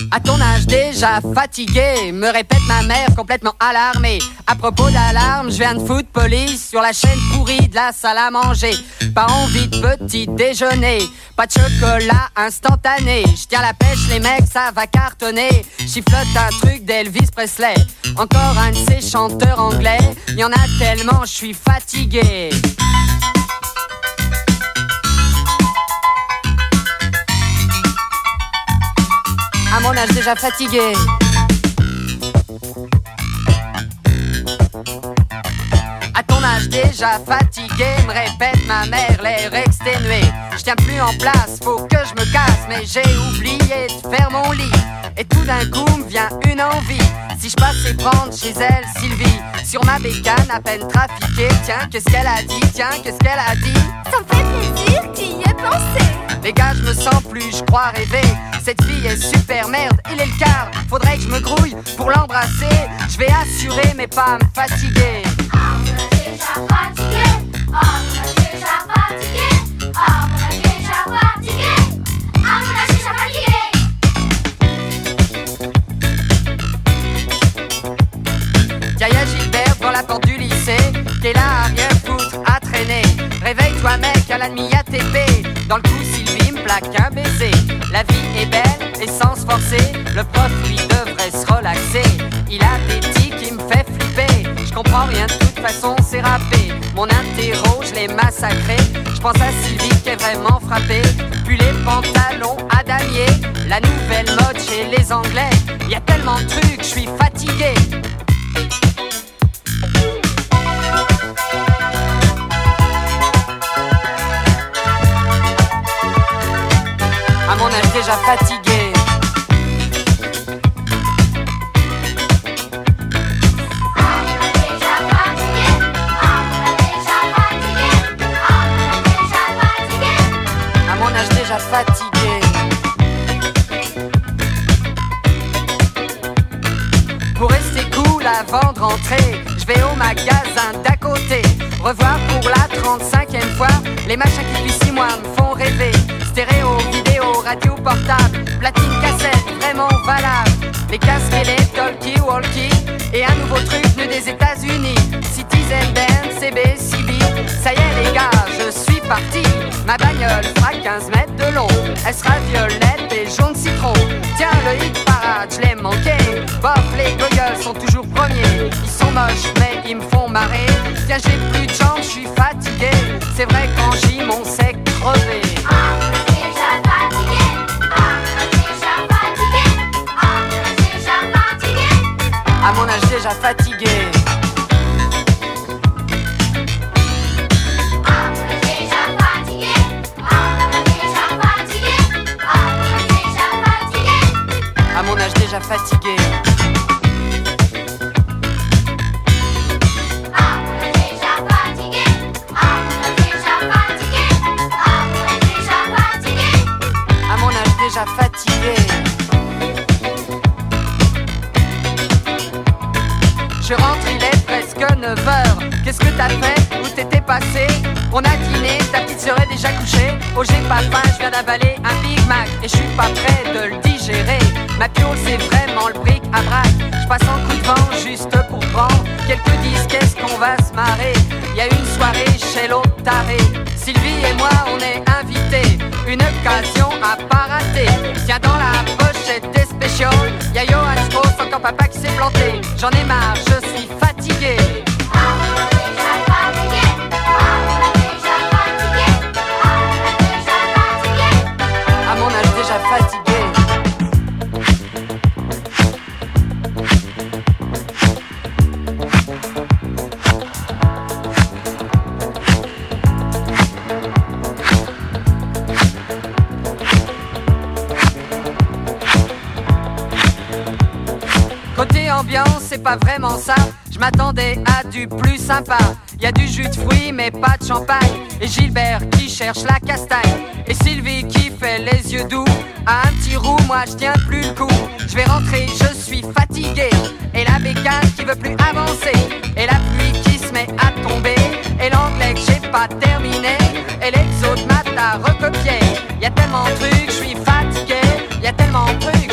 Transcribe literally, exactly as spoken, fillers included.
À ton âge déjà fatigué, me répète ma mère complètement alarmée. À propos d'alarme, je viens de foutre police sur la chaîne pourrie de la salle à manger. Pas envie de petit déjeuner, pas de chocolat instantané. Je tiens la pêche les mecs, ça va cartonner. Chiflote un truc d'Elvis Presley, encore un de ces chanteurs anglais. Y'en a tellement, je suis fatigué. À mon âge déjà fatigué. À ton âge déjà fatigué, me répète ma mère, l'air exténué. Je tiens plus en place, faut que je me casse, mais j'ai oublié de faire mon lit. Et tout d'un coup me vient une envie, si je passais prendre chez elle Sylvie, sur ma bécane à peine trafiquée. Tiens, qu'est-ce qu'elle a dit, tiens, qu'est-ce qu'elle a dit. Ça me fait plaisir, tu y aies pensé. Les gars, je me sens plus, je crois rêver. Cette fille est super merde, il est le quart. Faudrait que je me grouille pour l'embrasser. Je vais assurer mais pas me fatiguer. Ah, on a déjà fatigué. Ah, on a déjà fatigué. Ah, on a déjà fatigué. Ah, on a déjà fatigué. Yaya Gilbert devant la porte du lycée, t'es là à rien foutre, à traîner. Réveille-toi mec, à la demi A T P. Dans le coup Sylvie me plaque un baiser. La vie est belle et sans se forcer, le prof lui devrait se relaxer. Il a des tics qui me fait flipper. Je comprends rien, de toute façon c'est râpé. Mon interro, je l'ai massacré. Je pense à Sylvie qui est vraiment frappée. Puis les pantalons à damier, la nouvelle mode chez les Anglais. Y a tellement de trucs, je suis fatigué. À mon âge déjà fatigué. Ah, on a déjà fatigué. Ah, on a déjà fatigué. Ah, on a déjà fatigué. À mon âge déjà fatigué. Pour rester cool avant de rentrer, je vais au magasin d'à côté. Revoir pour la trente-cinquième fois les machins qui depuis six mois me font rêver. Stéréo, vidéo, radio portable, platine cassette, vraiment valable. Les casques et les talkie-walkie, et un nouveau truc venu des États-Unis. Citizen Band, C B, C B. Ça y est les gars, je suis parti. Ma bagnole fera quinze mètres de long. Elle sera violette et jaune citron. Tiens, le hit parade, je l'ai manqué. Bof, les goyles sont toujours premiers. Ils sont moches, mais ils me font marrer. Tiens, j'ai plus de jambes, je suis fatigué. C'est vrai qu'en gym, on s'est crevé. Ah, on a déjà fatigué. Ah, on a déjà fatigué. Ah, on a déjà fatigué. À mon âge déjà fatigué. Ah, on a déjà fatigué. Ah, on a déjà fatigué. Ah, on a déjà fatigué. À mon âge déjà fatigué. Ah, on a déjà fatigué. Ah, on a déjà fatigué. Ah, on a déjà fatigué. À mon âge déjà fatigué. Je rentre, il est presque neuf heures. Qu'est-ce que t'as fait? Où t'étais passé? On a dîné, ta petite sœur est déjà couchée. Oh j'ai pas faim, je viens d'avaler un Big Mac. Et je suis pas prêt de le digérer. Ma piole c'est vraiment le bric à brac. Je passe en coup de vent juste pour prendre quelques disques, qu'est-ce qu'on va se marrer. Y a une soirée chez l'autre taré. Sylvie et moi on est invités. Une occasion à pas rater. Tiens dans la pochette des specials, y'a Johan Strauss, encore papa qui s'est planté. J'en ai marre, je suis fatigué. Ah, on a déjà fatigué. Ah, on a déjà fatigué. Ah, on a déjà fatigué. À mon âge déjà fatigué. Côté ambiance, c'est pas vraiment ça. Je m'attendais à du plus sympa. Y a du jus de fruits mais pas de champagne. Et Gilbert qui cherche la castagne. Et Sylvie qui fait les yeux doux. À un petit roux, moi je tiens plus le coup. Je vais rentrer, je suis fatigué. Et la bécane qui veut plus avancer. Et la pluie qui se met à tomber. Et l'anglais que j'ai pas terminé. Et l'exo de maths à recopier. Y a tellement de trucs, je suis fatigué. Y a tellement de trucs.